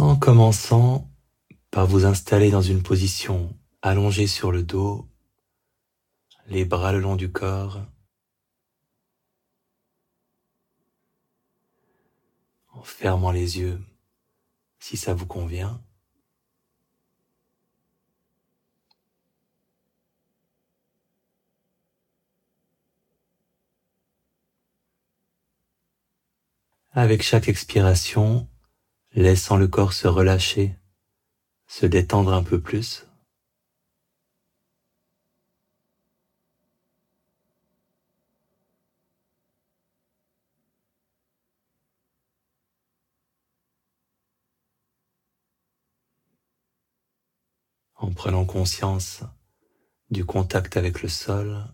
En commençant par vous installer dans une position allongée sur le dos, les bras le long du corps, en fermant les yeux si ça vous convient. Avec chaque expiration, laissant le corps se relâcher, se détendre un peu plus. En prenant conscience du contact avec le sol,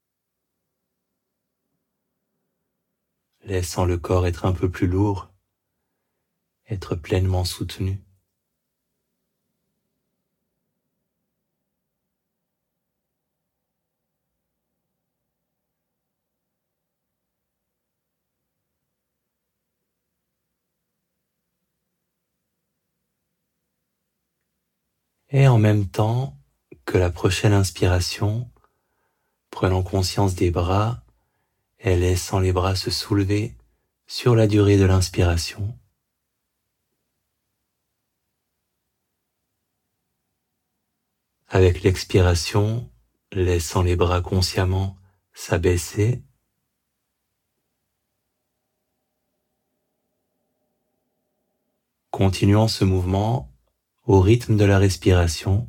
laissant le corps être un peu plus lourd, être pleinement soutenu. Et en même temps que la prochaine inspiration, prenant conscience des bras et laissant les bras se soulever sur la durée de l'inspiration. Avec l'expiration, laissant les bras consciemment s'abaisser. Continuons ce mouvement au rythme de la respiration.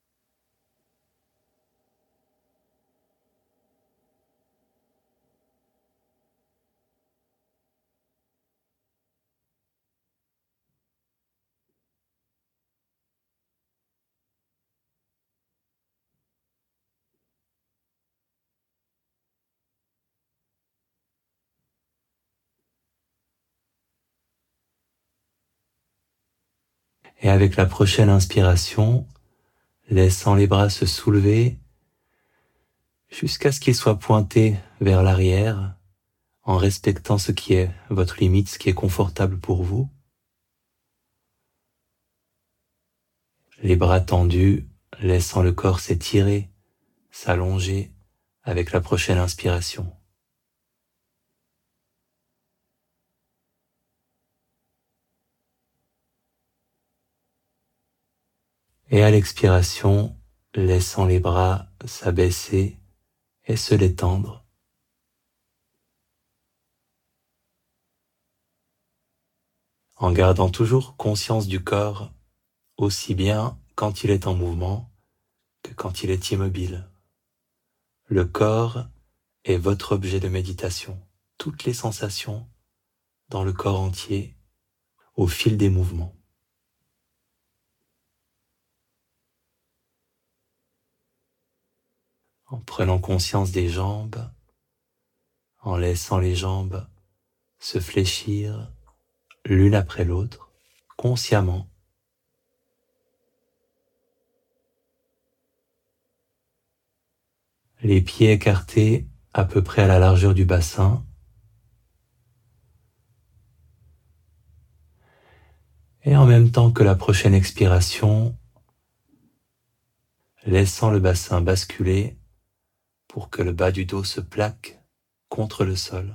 Et avec la prochaine inspiration, laissant les bras se soulever jusqu'à ce qu'ils soient pointés vers l'arrière, en respectant ce qui est votre limite, ce qui est confortable pour vous. Les bras tendus, laissant le corps s'étirer, s'allonger avec la prochaine inspiration. Et à l'expiration, laissant les bras s'abaisser et se détendre. En gardant toujours conscience du corps, aussi bien quand il est en mouvement que quand il est immobile. Le corps est votre objet de méditation. Toutes les sensations dans le corps entier au fil des mouvements. En prenant conscience des jambes, en laissant les jambes se fléchir l'une après l'autre, consciemment. Les pieds écartés à peu près à la largeur du bassin. Et en même temps que la prochaine expiration, laissant le bassin basculer pour que le bas du dos se plaque contre le sol.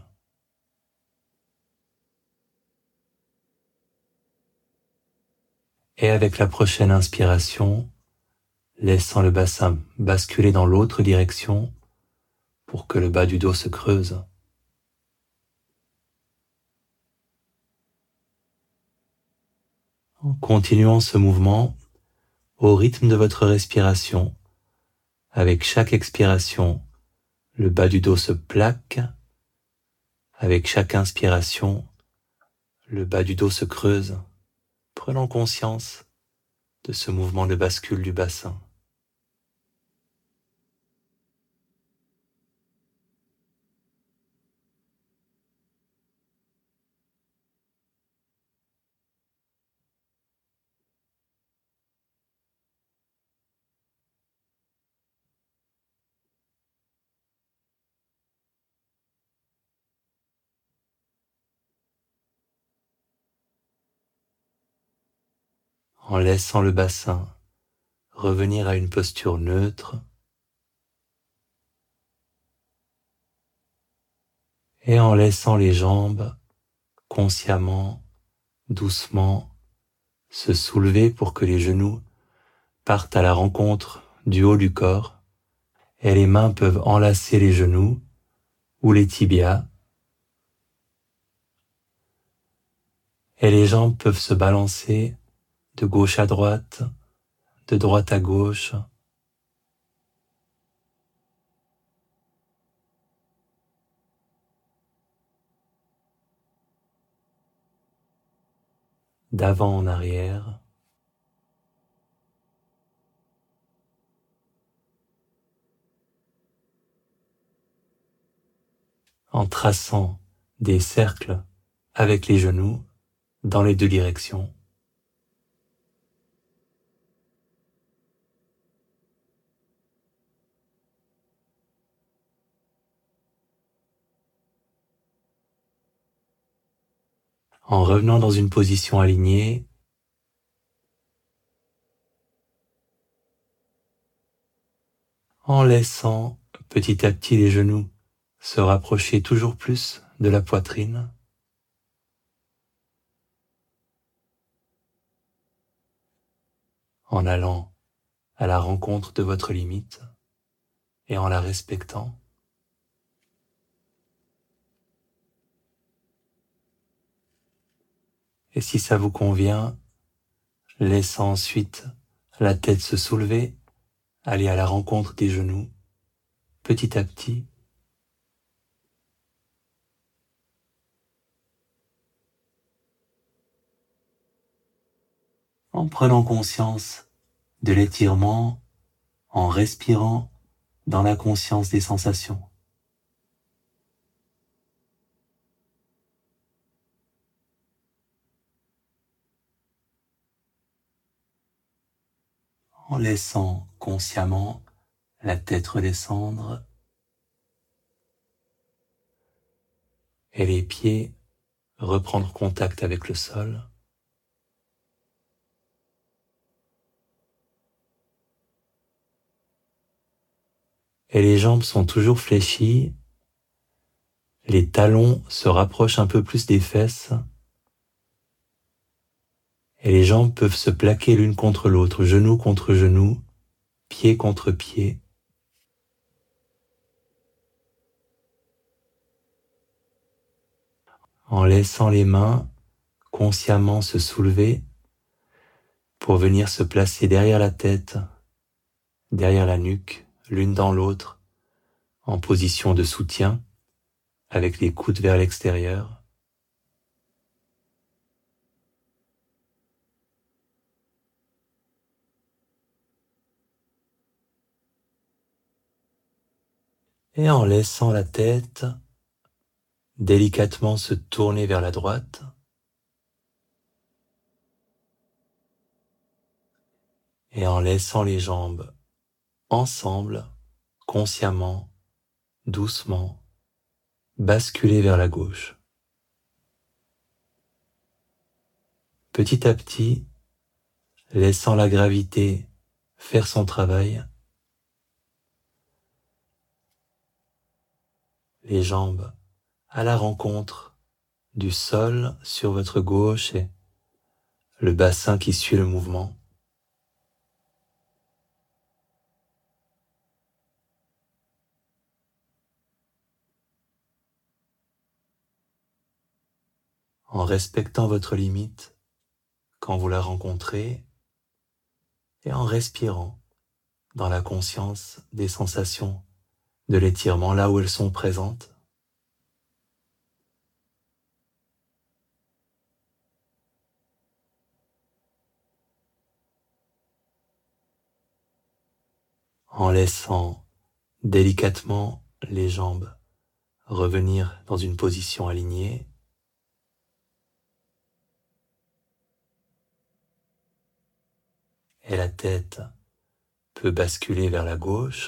Et avec la prochaine inspiration, laissant le bassin basculer dans l'autre direction pour que le bas du dos se creuse. En continuant ce mouvement au rythme de votre respiration, avec chaque expiration, le bas du dos se plaque. Avec chaque inspiration, le bas du dos se creuse. Prenons conscience de ce mouvement de bascule du bassin. en laissant le bassin revenir à une posture neutre et en laissant les jambes consciemment, doucement, se soulever pour que les genoux partent à la rencontre du haut du corps et les mains peuvent enlacer les genoux ou les tibias et les jambes peuvent se balancer de gauche à droite, de droite à gauche. D'avant en arrière. En traçant des cercles avec les genoux dans les deux directions. En revenant dans une position alignée, en laissant petit à petit les genoux se rapprocher toujours plus de la poitrine. En allant à la rencontre de votre limite et en la respectant. Et si ça vous convient, laissant ensuite la tête se soulever, aller à la rencontre des genoux, petit à petit. En prenant conscience de l'étirement, en respirant dans la conscience des sensations. En laissant consciemment la tête redescendre et les pieds reprendre contact avec le sol. Et les jambes sont toujours fléchies, les talons se rapprochent un peu plus des fesses et les jambes peuvent se plaquer l'une contre l'autre, genou contre genou, pied contre pied. En laissant les mains consciemment se soulever pour venir se placer derrière la tête, derrière la nuque, l'une dans l'autre, en position de soutien, avec les coudes vers l'extérieur. Et en laissant la tête délicatement se tourner vers la droite, et en laissant les jambes ensemble, consciemment, doucement, basculer vers la gauche. Petit à petit, laissant la gravité faire son travail, les jambes à la rencontre du sol sur votre gauche et le bassin qui suit le mouvement. En respectant votre limite quand vous la rencontrez et en respirant dans la conscience des sensations de l'étirement là où elles sont présentes. En laissant délicatement les jambes revenir dans une position alignée. Et la tête peut basculer vers la gauche.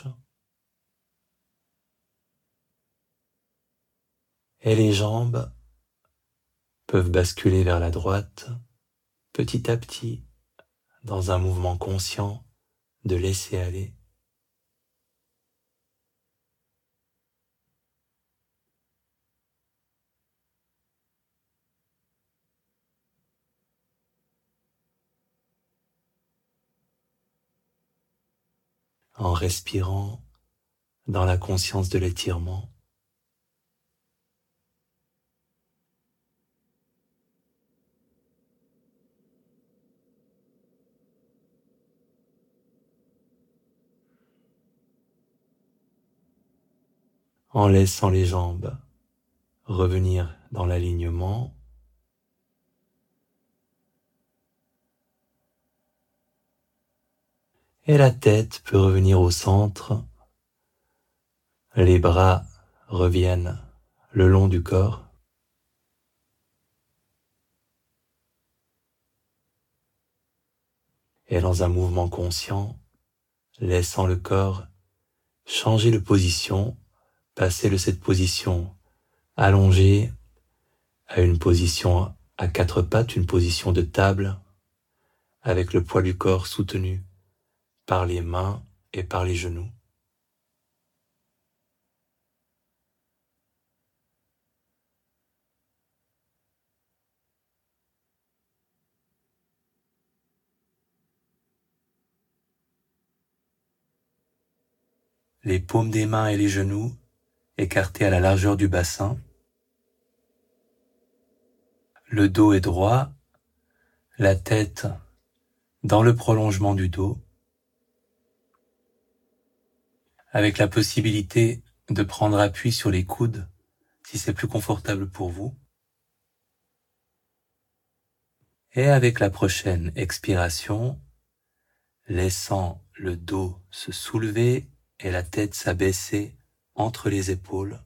Et les jambes peuvent basculer vers la droite, petit à petit, dans un mouvement conscient de laisser aller. En respirant dans la conscience de l'étirement. En laissant les jambes revenir dans l'alignement. Et la tête peut revenir au centre. Les bras reviennent le long du corps. Et dans un mouvement conscient, laissant le corps changer de position, passer de cette position allongée à une position à quatre pattes, une position de table, avec le poids du corps soutenu par les mains et par les genoux. Les paumes des mains et les genoux écartés à la largeur du bassin. Le dos est droit, la tête dans le prolongement du dos, avec la possibilité de prendre appui sur les coudes si c'est plus confortable pour vous. Et avec la prochaine expiration, laissant le dos se soulever et la tête s'abaisser entre les épaules.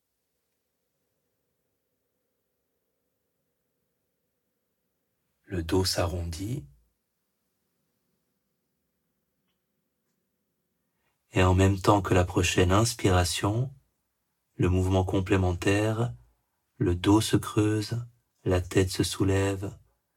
Le dos s'arrondit. Et en même temps que la prochaine inspiration, le mouvement complémentaire, le dos se creuse, la tête se soulève.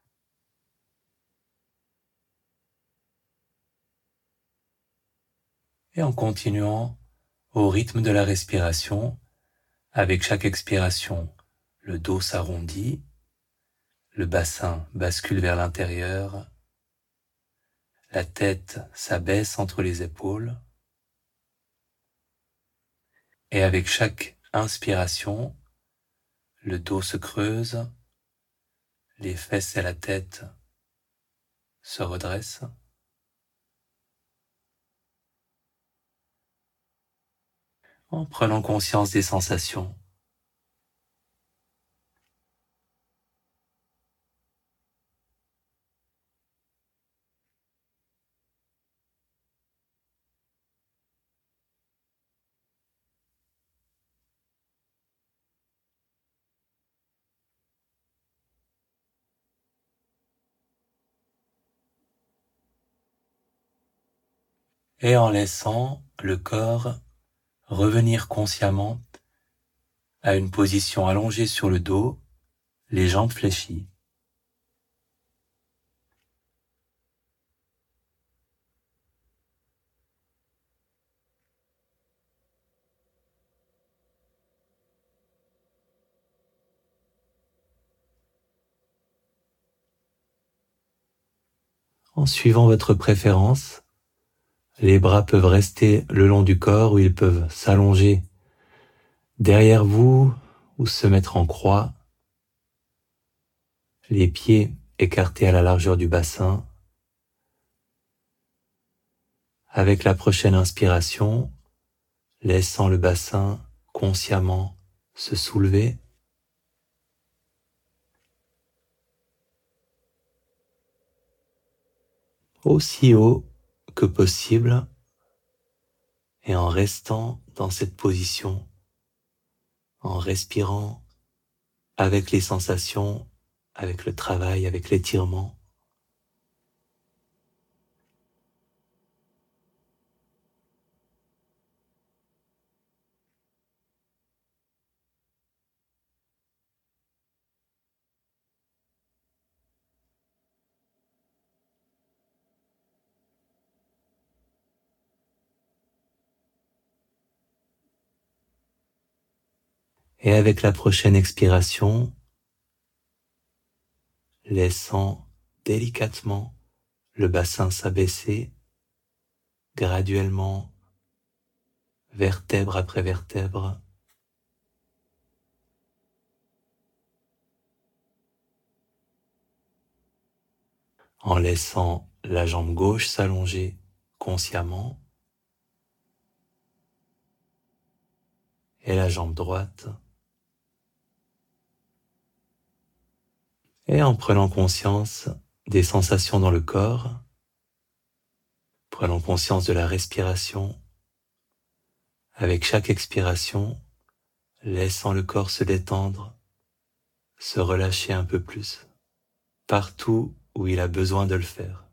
Et en continuant au rythme de la respiration, avec chaque expiration, le dos s'arrondit, le bassin bascule vers l'intérieur, la tête s'abaisse entre les épaules, et avec chaque inspiration, le dos se creuse, les fesses et la tête se redressent. En prenant conscience des sensations. Et en laissant le corps revenir consciemment à une position allongée sur le dos, les jambes fléchies. En suivant votre préférence, les bras peuvent rester le long du corps ou ils peuvent s'allonger derrière vous ou se mettre en croix. Les pieds écartés à la largeur du bassin. Avec la prochaine inspiration, laissant le bassin consciemment se soulever. Aussi haut que possible et en restant dans cette position, en respirant avec les sensations, avec le travail, avec l'étirement. Et avec la prochaine expiration, laissant délicatement le bassin s'abaisser graduellement, vertèbre après vertèbre, en laissant la jambe gauche s'allonger consciemment et la jambe droite, et en prenant conscience des sensations dans le corps, prenons conscience de la respiration. Avec chaque expiration, laissant le corps se détendre, se relâcher un peu plus, partout où il a besoin de le faire.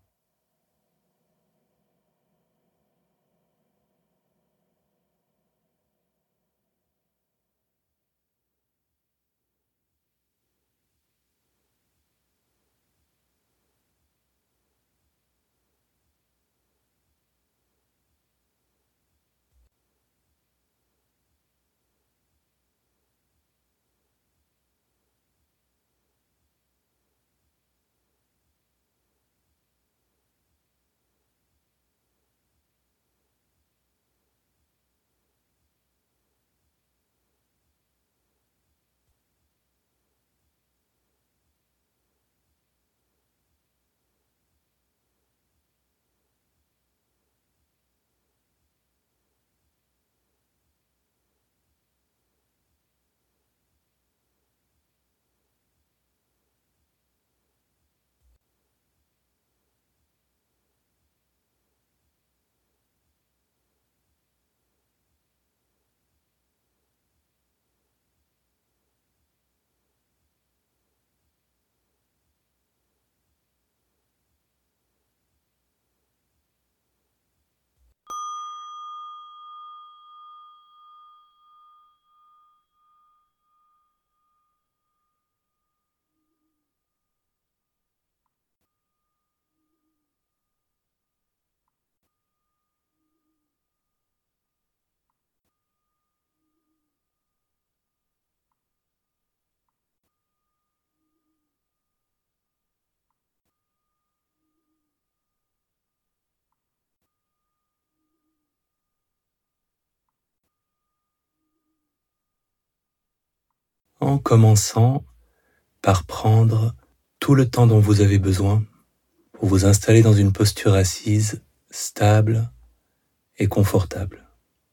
En commençant par prendre tout le temps dont vous avez besoin pour vous installer dans une posture assise, stable et confortable.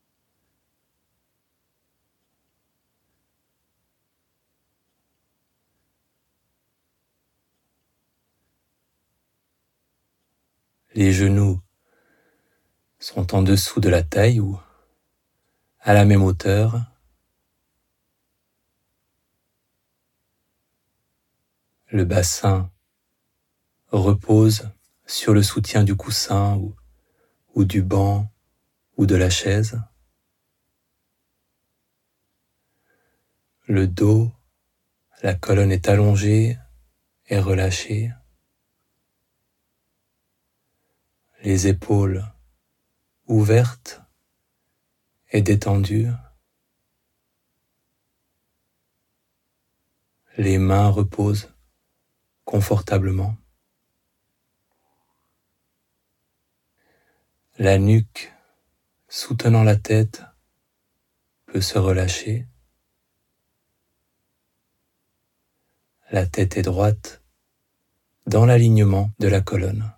Les genoux sont en dessous de la taille ou à la même hauteur. Le bassin repose sur le soutien du coussin ou du banc ou de la chaise. Le dos, la colonne est allongée et relâchée. Les épaules ouvertes et détendues. Les mains reposent confortablement. La nuque soutenant la tête peut se relâcher. La tête est droite dans l'alignement de la colonne.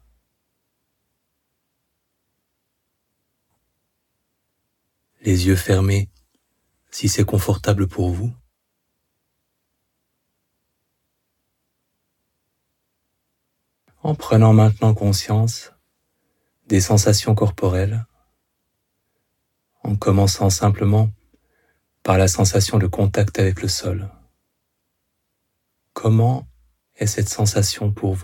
Les yeux fermés si c'est confortable pour vous. En prenant maintenant conscience des sensations corporelles, en commençant simplement par la sensation de contact avec le sol. Comment est cette sensation pour vous ?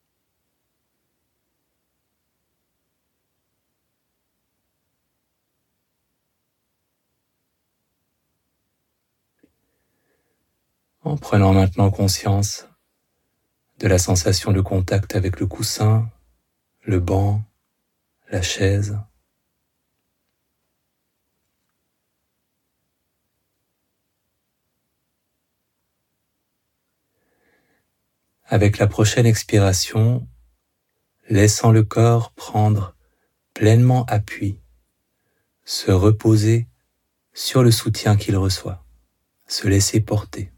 En prenant maintenant conscience de la sensation de contact avec le coussin, le banc, la chaise. Avec la prochaine expiration, laissant le corps prendre pleinement appui, se reposer sur le soutien qu'il reçoit, se laisser porter.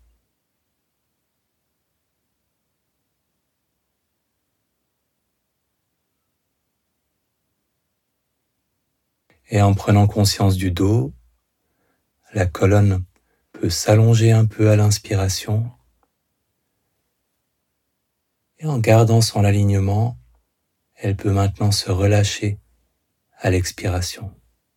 Et en prenant conscience du dos, la colonne peut s'allonger un peu à l'inspiration et en gardant son alignement, elle peut maintenant se relâcher à l'expiration.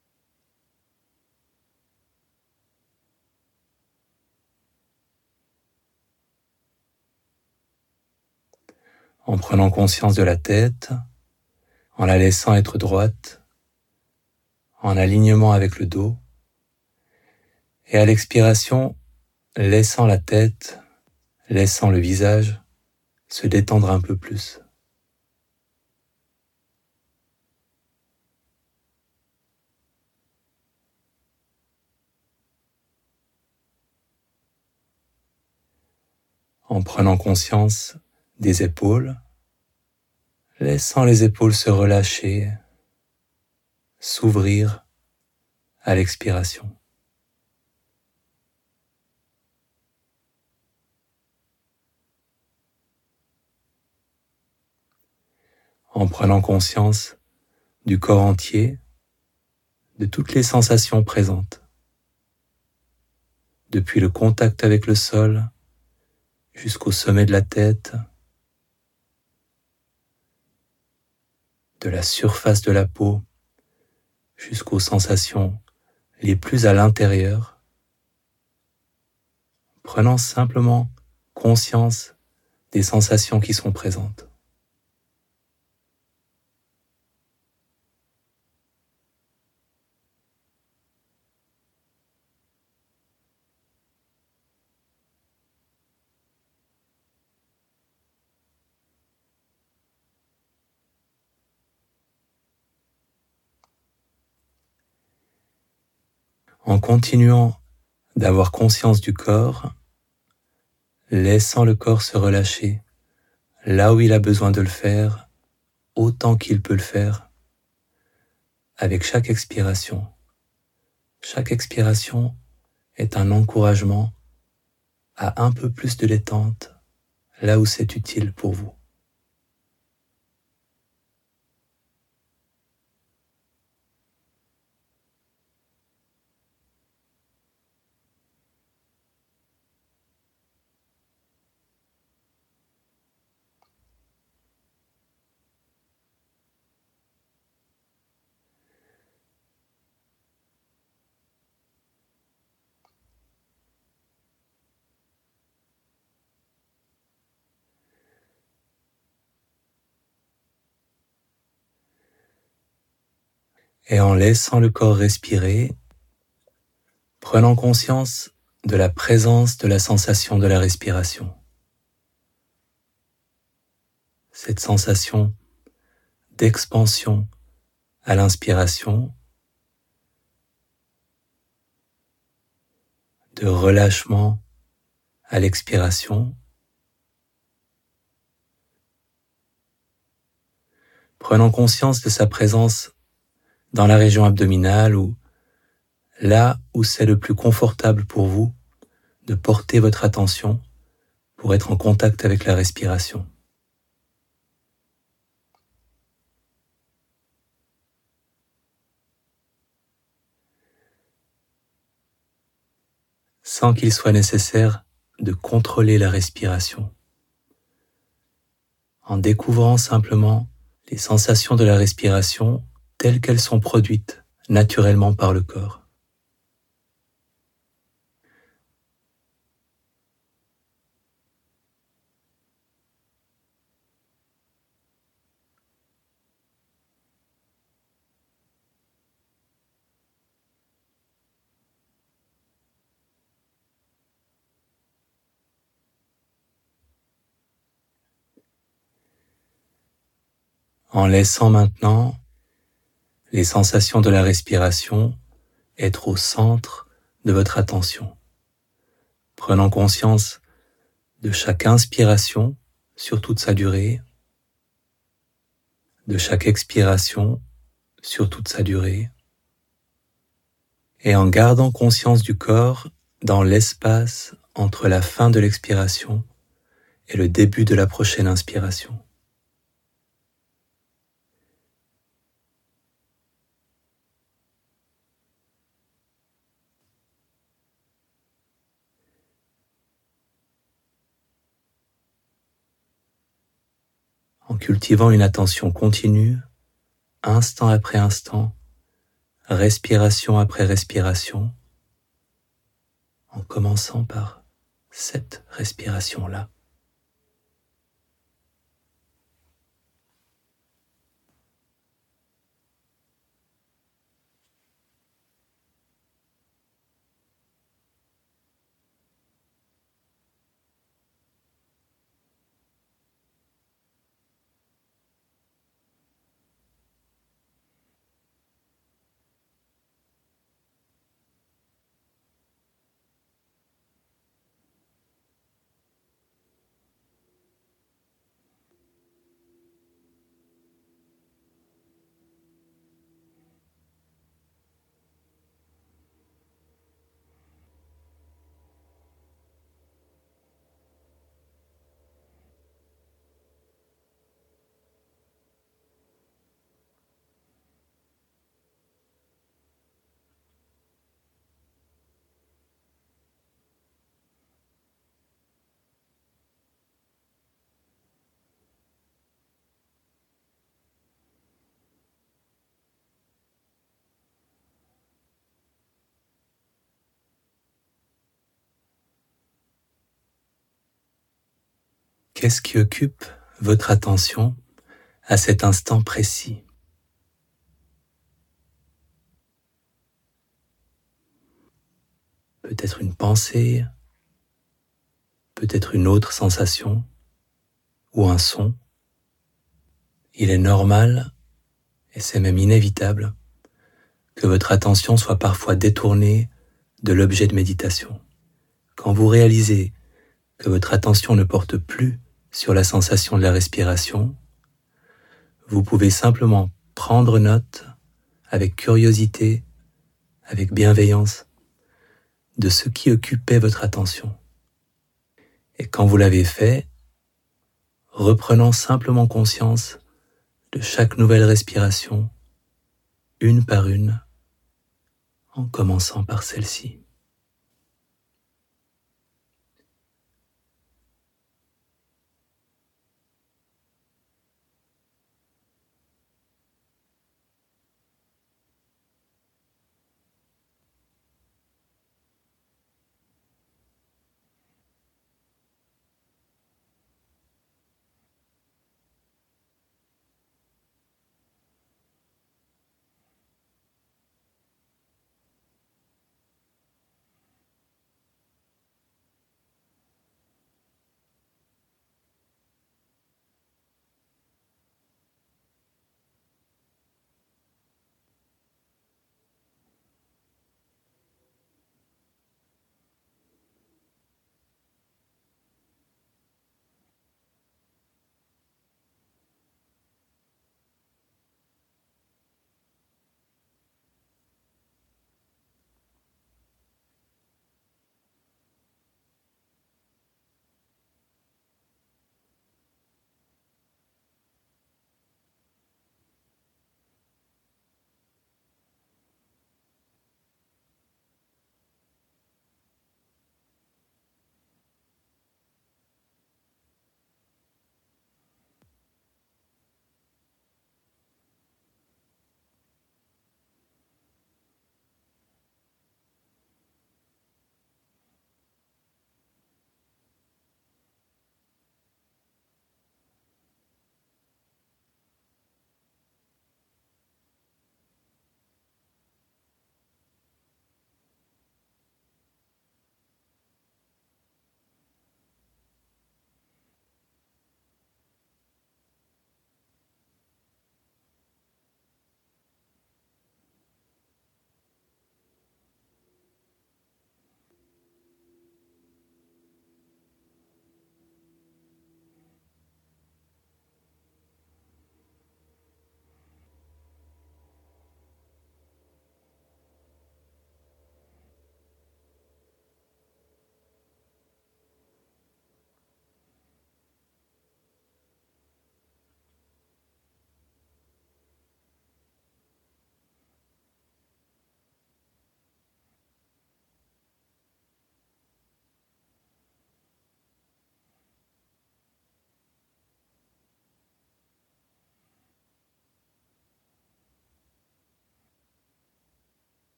En prenant conscience de la tête, en la laissant être droite, en alignement avec le dos, et à l'expiration, laissant la tête, laissant le visage se détendre un peu plus. En prenant conscience des épaules, laissant les épaules se relâcher, s'ouvrir à l'expiration. En prenant conscience du corps entier, de toutes les sensations présentes, depuis le contact avec le sol jusqu'au sommet de la tête, de la surface de la peau jusqu'aux sensations les plus à l'intérieur, prenant simplement conscience des sensations qui sont présentes. En continuant d'avoir conscience du corps, laissant le corps se relâcher là où il a besoin de le faire, autant qu'il peut le faire, avec chaque expiration. Chaque expiration est un encouragement à un peu plus de détente là où c'est utile pour vous. Et en laissant le corps respirer, prenant conscience de la présence de la sensation de la respiration. Cette sensation d'expansion à l'inspiration, de relâchement à l'expiration, prenant conscience de sa présence dans la région abdominale ou là où c'est le plus confortable pour vous de porter votre attention pour être en contact avec la respiration. Sans qu'il soit nécessaire de contrôler la respiration, en découvrant simplement les sensations de la respiration telles qu'elles sont produites naturellement par le corps. En laissant maintenant les sensations de la respiration être au centre de votre attention, prenant conscience de chaque inspiration sur toute sa durée, de chaque expiration sur toute sa durée, et en gardant conscience du corps dans l'espace entre la fin de l'expiration et le début de la prochaine inspiration. En cultivant une attention continue, instant après instant, respiration après respiration, en commençant par cette respiration-là. Qu'est-ce qui occupe votre attention à cet instant précis? Peut-être une pensée, peut-être une autre sensation ou un son. Il est normal, et c'est même inévitable, que votre attention soit parfois détournée de l'objet de méditation. Quand vous réalisez que votre attention ne porte plus sur la sensation de la respiration, vous pouvez simplement prendre note avec curiosité, avec bienveillance, de ce qui occupait votre attention. Et quand vous l'avez fait, reprenant simplement conscience de chaque nouvelle respiration, une par une, en commençant par celle-ci.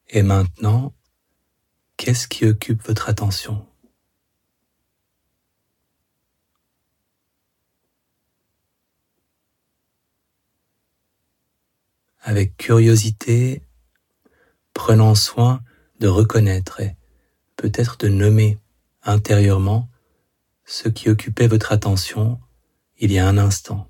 Et maintenant, qu'est-ce qui occupe votre attention ? Avec curiosité, prenant soin de reconnaître et peut-être de nommer intérieurement ce qui occupait votre attention il y a un instant.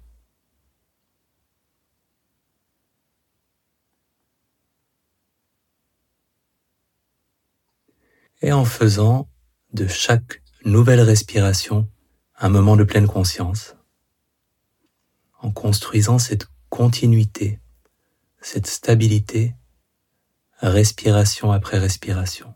Et en faisant de chaque nouvelle respiration un moment de pleine conscience, en construisant cette continuité, cette stabilité, respiration après respiration.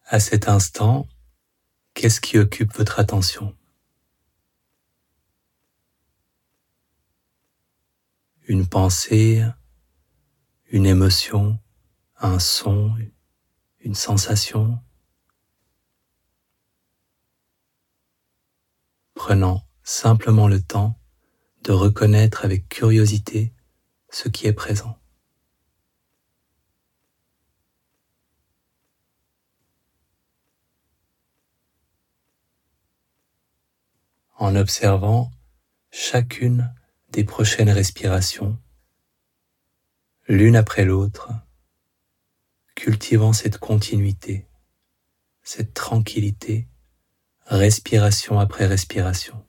À cet instant, qu'est-ce qui occupe votre attention? Une pensée, une émotion, un son, une sensation? Prenant simplement le temps de reconnaître avec curiosité ce qui est présent. En observant chacune des prochaines respirations, l'une après l'autre, cultivant cette continuité, cette tranquillité, respiration après respiration.